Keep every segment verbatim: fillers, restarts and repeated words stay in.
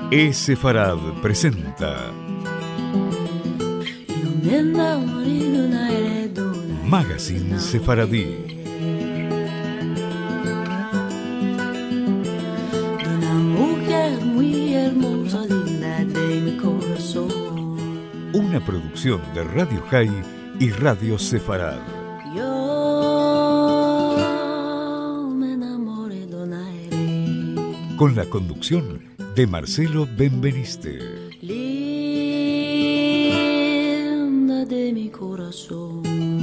E-Sefarad presenta Magazine Sefaradí. Una producción de Radio High y Radio Sefarad. Con la conducción de Marcelo Benveniste. Linda de mi corazón.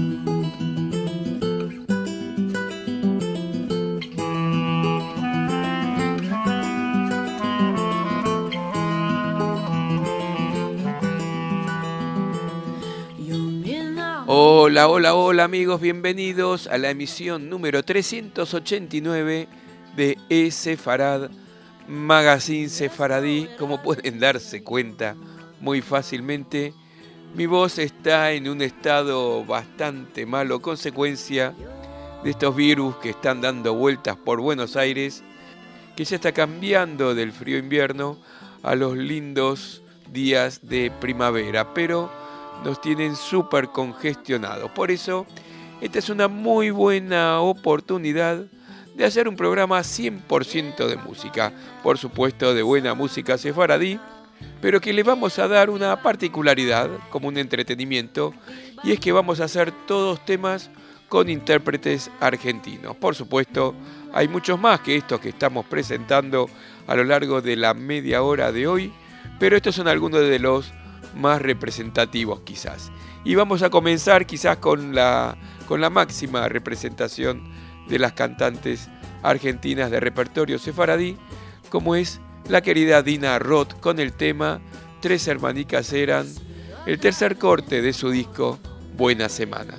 Hola, hola, hola amigos, bienvenidos a la emisión número trescientos ochenta y nueve de E-Sefarad Magazine Sefaradí. Como pueden darse cuenta muy fácilmente, mi voz está en un estado bastante malo, consecuencia de estos virus que están dando vueltas por Buenos Aires, que ya está cambiando del frío invierno a los lindos días de primavera, pero nos tienen súper congestionados. Por eso, esta es una muy buena oportunidad de hacer un programa cien por ciento de música, por supuesto de buena música sefaradí, pero que le vamos a dar una particularidad como un entretenimiento, y es que vamos a hacer todos temas con intérpretes argentinos. Por supuesto, hay muchos más que estos que estamos presentando a lo largo de la media hora de hoy, pero estos son algunos de los más representativos quizás. Y vamos a comenzar quizás con la, con la máxima representación de las cantantes argentinas de repertorio sefaradí, como es la querida Dina Roth con el tema Tres hermanicas eran, el tercer corte de su disco Buena Semana.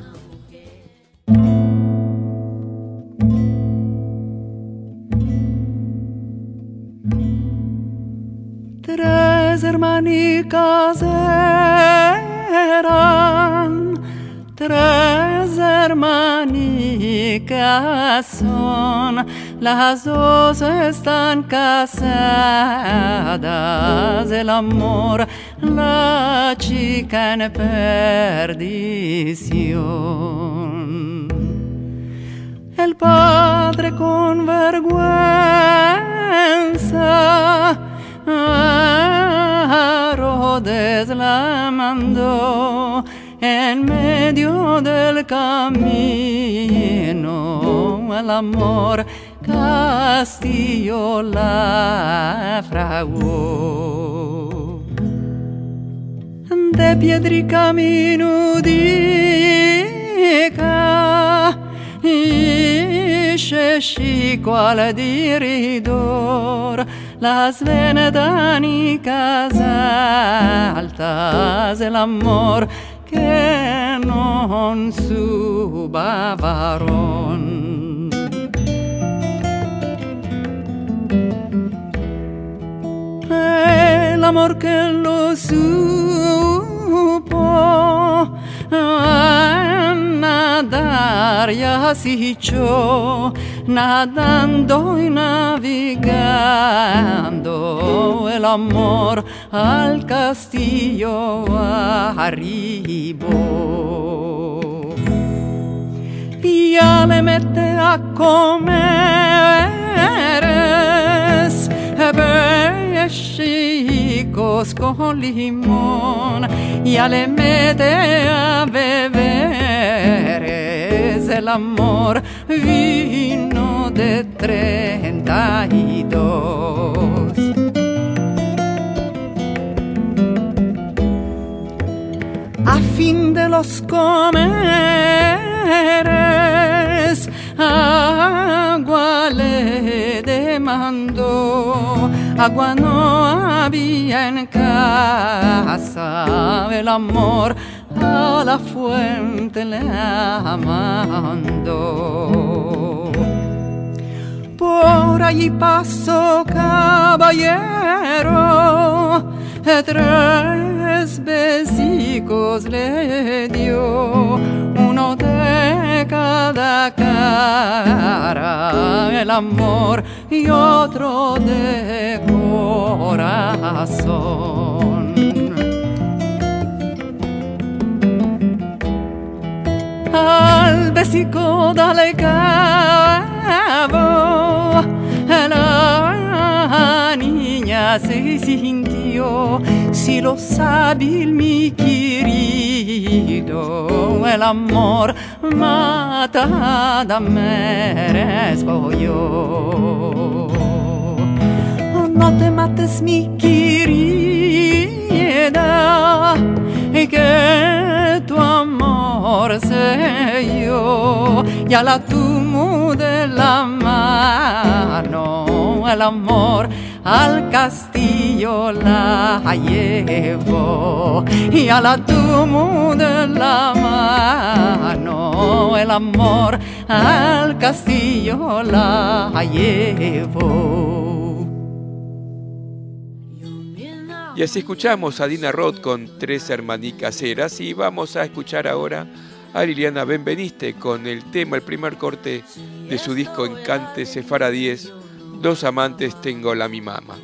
Tres hermanicas eran, tres hermanicas son, las dos están casadas, el amor, la chica en perdición. El padre con vergüenza a Herodes la mandó en medio del camino, el amor Castillo la fraguó. De piedrica minudica isce scico al diridor, las venetanicas altas, el amor que non suba varón. El amor que lo supo nadar ya se echó, nadando y navegando, el amor al castillo arribó. Y ya le mete a comer pechicos con limón, ya le mete a beber el amor vino de treinta y dos. A fin de los comeres agua le demandó, agua no había en casa, el amor a la fuente le mandó. Por allí pasó caballero, tres besicos le dio, uno de cada cara, el amor y otro de corazón. Al besico dale cabo, la niña se sintió, si lo sabe mi querido, el amor matada merezco yo. No te mates mi querida, que tu amor sé yo, ya la tomo de la mano, el amor al castillo la llevo, ya la tomo de la mano, el amor al castillo la llevo. Y así escuchamos a Dina Roth con Tres Hermanicas Eras, y vamos a escuchar ahora a Liliana Benveniste con el tema, el primer corte de su disco Encantes Sefaradíes, Dos amantes tengo la mi mama.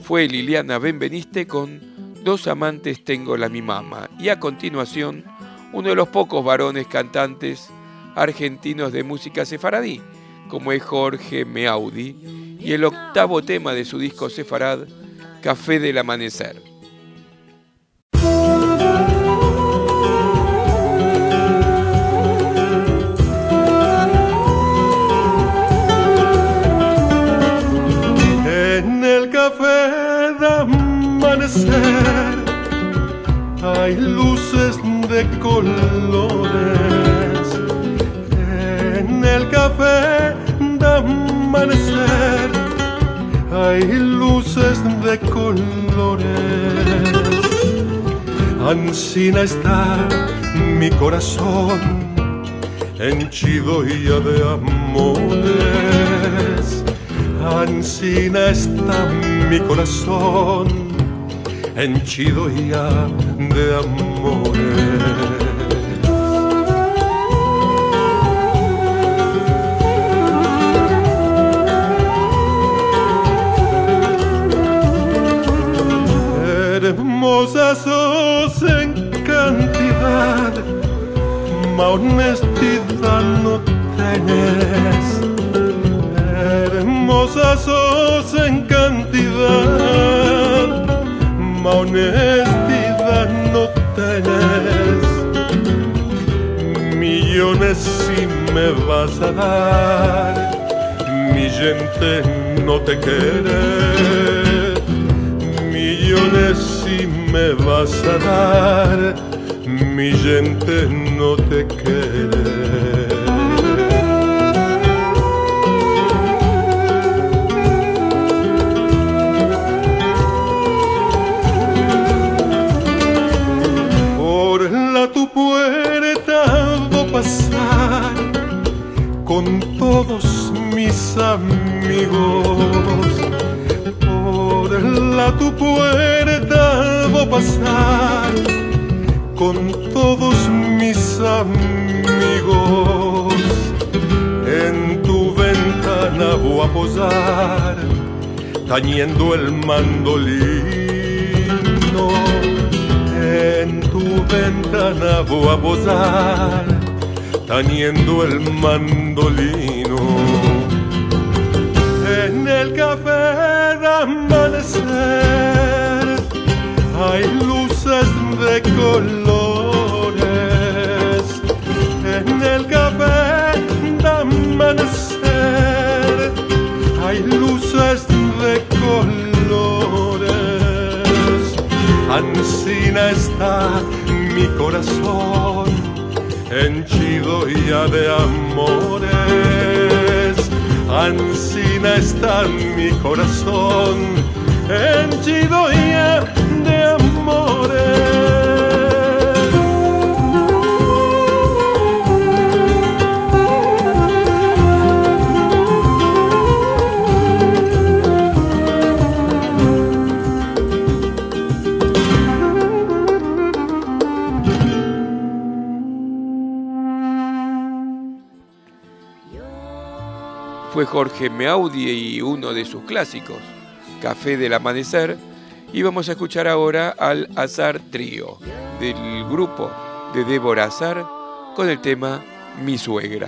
fue Liliana Benveniste con Dos amantes tengo la mi mama. Y a continuación, uno de los pocos varones cantantes argentinos de música sefaradí, como es Jorge Meaudi, y el octavo tema de su disco Sefarad, Café del Amanecer. En el café de amanecer hay luces de colores. En el café de amanecer hay luces de colores. Ansina está mi corazón henchido ya de amores. Ansina está mi corazón henchido ya de amores. Hermosa sos en cantidad, ma honestidad no tenés. Hermosa sos en cantidad, ma honestidad no tenés. Millones si me vas a dar, mi gente no te quiere. Millones si me vas a dar, mi gente no te quiere. Por la tu puerta voy a pasar con todos mis amigos. Por la tu puerta voy a pasar con todos mis amigos. En tu ventana voy a posar tañendo el mandolino. En tu ventana voy a posar tañendo el mandolino. En el café de amanecer hay luces de colores. En el café de amanecer hay luces de colores. Ansina está mi corazón henchido ya de amores. Ansina está mi corazón henchido ya de amores. Fue Jorge Meaudi y uno de sus clásicos, Café del Amanecer, y vamos a escuchar ahora al Azar Trío, del grupo de Débora Azar, con el tema Mi Suegra.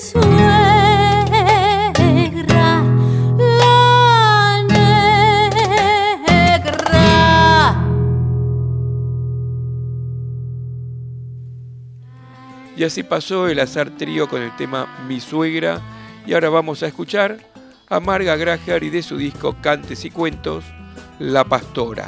suegra, la negra. Y así pasó el Azar Trío con el tema Mi Suegra. Y ahora vamos a escuchar a Marga Grajer y de su disco Cantes y Cuentos, La Pastora.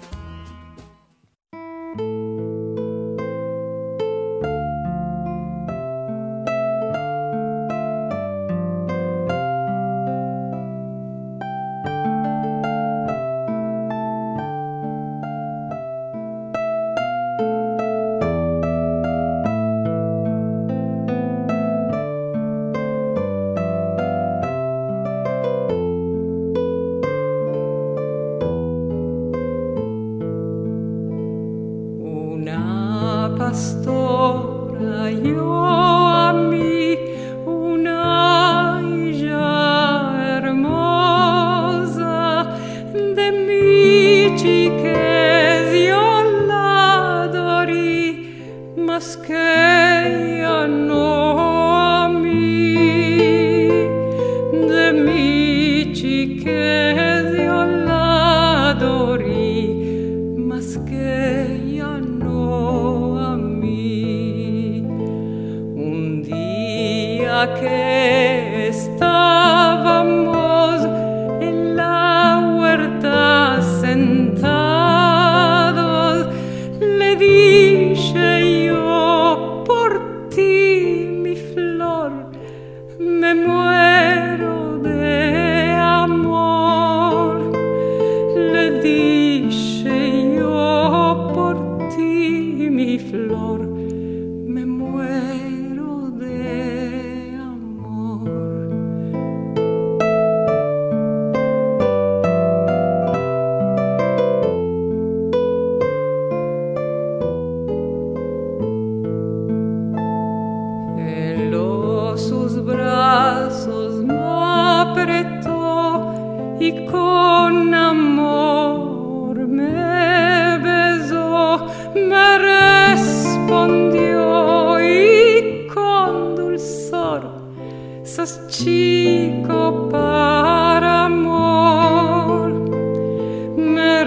Pastora, yo a mí una hija hermosa, de mi chiquez yo la adoré, mas que ella no a mí, de mi chiquez yo la adoré, mas que ella no. Que estábamos en la huerta sentados, le dije yo, por ti, mi flor, me muero de amor. Le dije yo, por ti, mi flor, me muero de y con amor me besó, me respondió y con dulzor, sos chico para amor. Me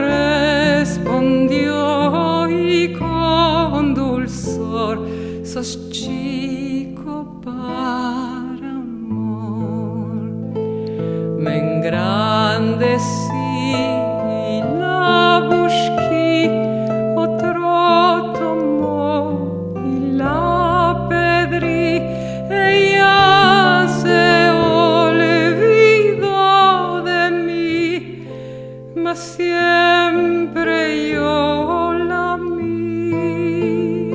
respondió y con dulzor, sos chico para amor. Me engrandecí y la busqué, otro tomó y la pedrí. Ella se olvidó de mí, mas siempre yo la amé.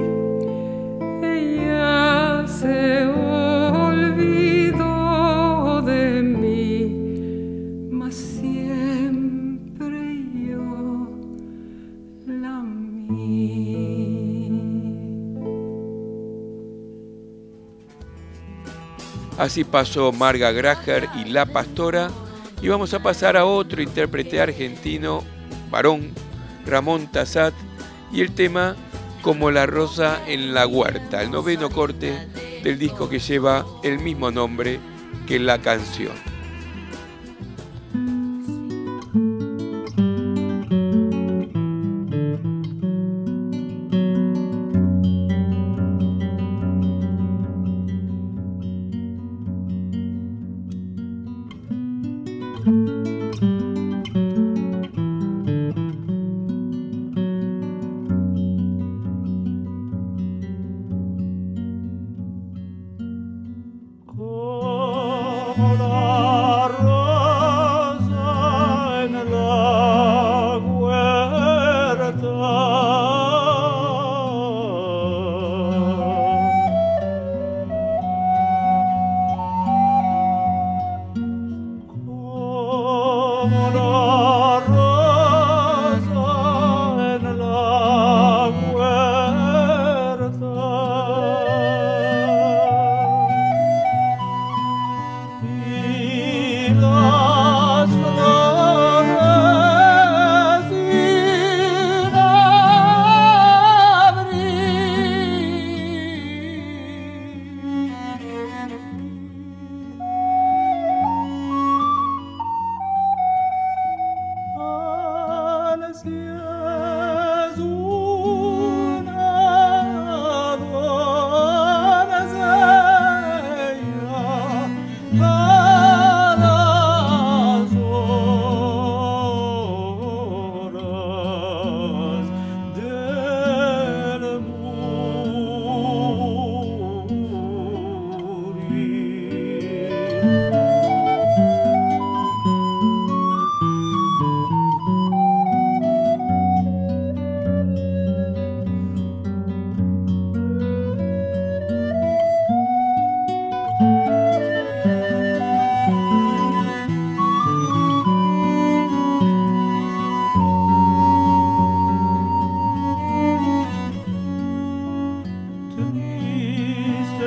Ella se olvidó de mí, mas siempre yo la amé. Así pasó Marga Grajer y La Pastora, y vamos a pasar a otro intérprete argentino, varón, Ramón Tassat, y el tema Como la rosa en la huerta, el noveno corte del disco que lleva el mismo nombre que la canción. Y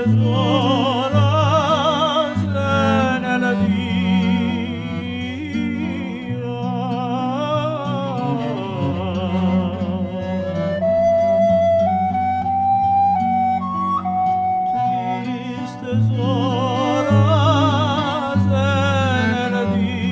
horas en el tristes horas en el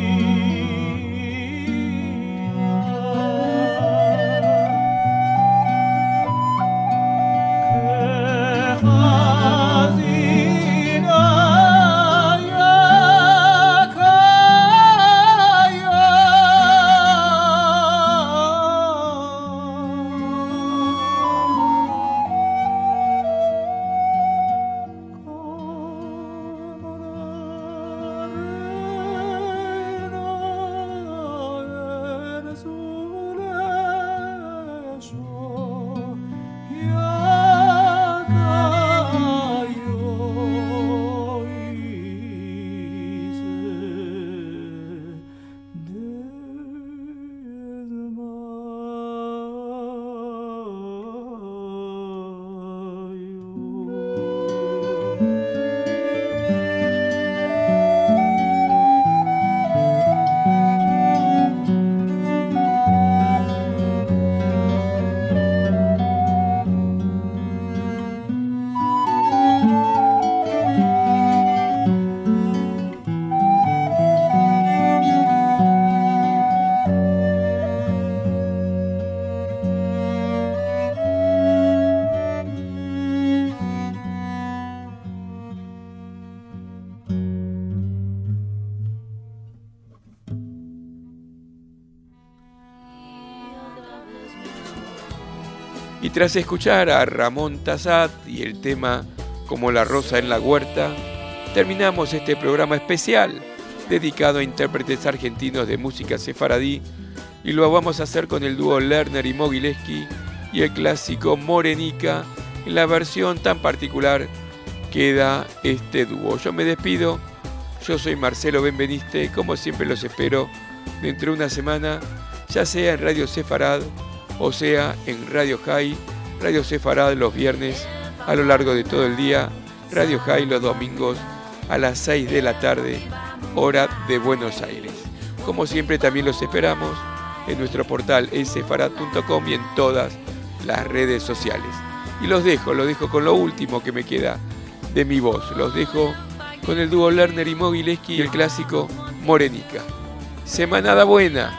Y tras escuchar a Ramón Tassat y el tema Como la rosa en la huerta, terminamos este programa especial dedicado a intérpretes argentinos de música sefaradí, y lo vamos a hacer con el dúo Lerner y Mogileski y el clásico Morenica en la versión tan particular que da este dúo. Yo me despido, yo soy Marcelo Benveniste, como siempre los espero dentro de una semana, ya sea en Radio Sefarad o sea en Radio High, Radio Sefarad los viernes a lo largo de todo el día, Radio High los domingos a las seis de la tarde, hora de Buenos Aires. Como siempre también los esperamos en nuestro portal sefarad punto com y en todas las redes sociales. Y los dejo, los dejo con lo último que me queda de mi voz. Los dejo con el dúo Lerner y Mogileski y el clásico Morenica. Semanada buena.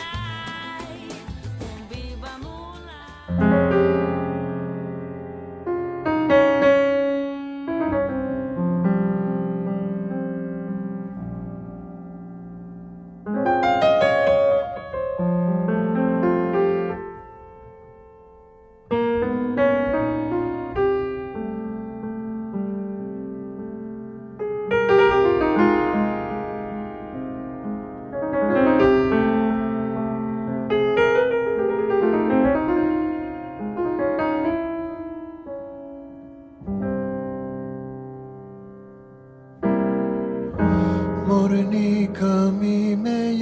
Morenica a mí me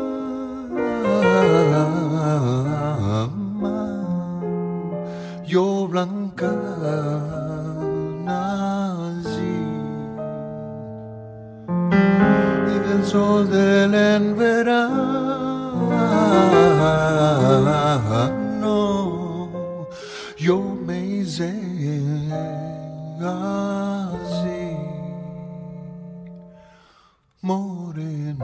llama, yo blanca nací, y del sol del en verano yo me hice así. Morenica,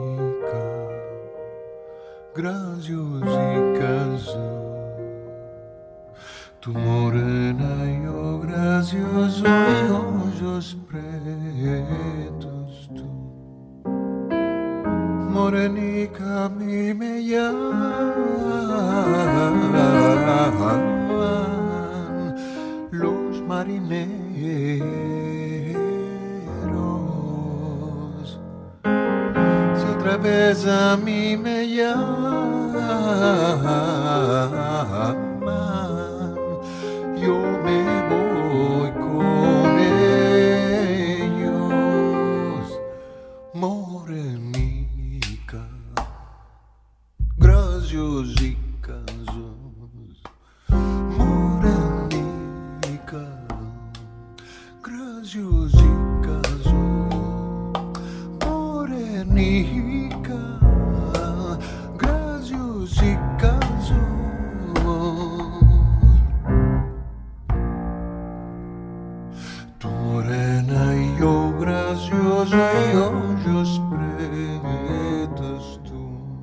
graciosica soy, tu morena y yo gracioso y ojos pretos tú. Morenica a mí me llaman los marineros, si otra vez a mí me llaman, yo me voy con ellos. Morenica, graciosica sos. Morenica, graciosica. graziosica morenica, graziosica tu morena e eu graziosa e hoje os pretas tu.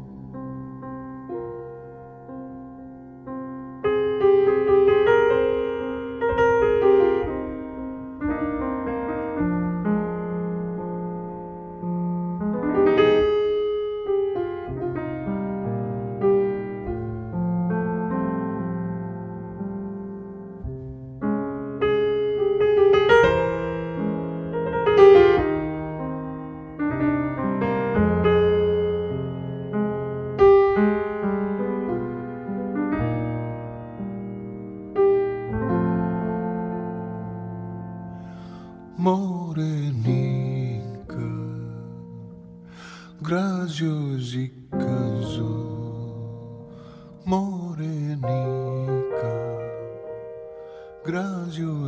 Morenica, graziosica morenica, graziosica